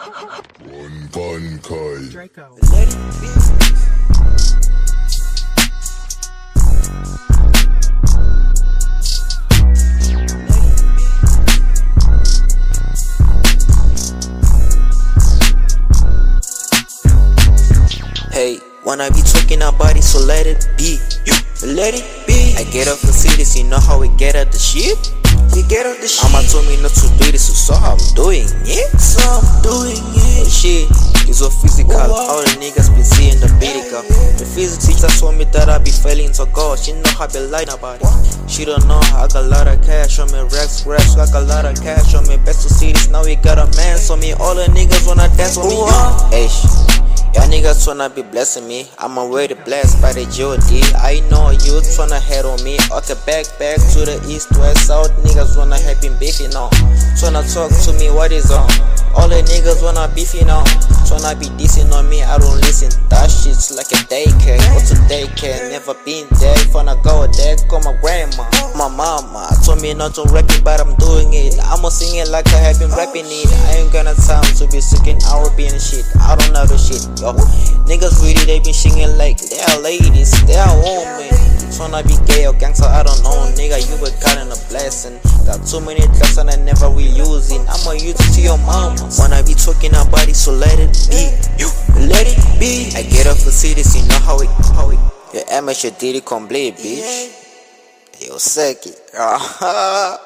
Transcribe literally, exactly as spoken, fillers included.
One Gun Kai. Draco. Let it be. Hey, wanna be talking about it, so let it be. You let it be. I get up the cities, you know how we get up the shit. We get up the shit. Mama told me not to do this, so I'm doing it. So I'm doing it. Oh, shit, it's so physical. All the niggas been seeing the bidical. The physics teacher told me that I be failing to God. She know I be lying about it. She don't know I got a lot of cash on me. Racks, racks, I got a lot of cash on me. Best to see this, now we got a man on me. All the niggas wanna dance with me. Hey, y'all niggas wanna be blessing me. I'm already blessed by the G O D. I know you tryna head on me. Okay, back, back to the east, west, south. Niggas wanna have been beefing on. Tryna talk to me, what is on? All the niggas wanna beefing on. Tryna be dissing on me, I don't listen. That shit's like a daycare. Go to daycare, never been there. Finna go there, call my grandma. My mama told me not to rap it, but I'm doing it. I'ma sing it like I have been rapping it. I ain't gonna time to be singing Arabian shit. I don't know the shit. Yo, niggas really they been singing like they are ladies, they are women. Tryna be gay or gangster, I don't know, nigga. You were cutting a blessing. Got too many drugs and I never reusing. I'ma use it to your mama. Wanna be talking about it, so let it be. You let it be. I get off the cities, you know how it, how it. Your amateur did it complete, bitch. Yo, suck it.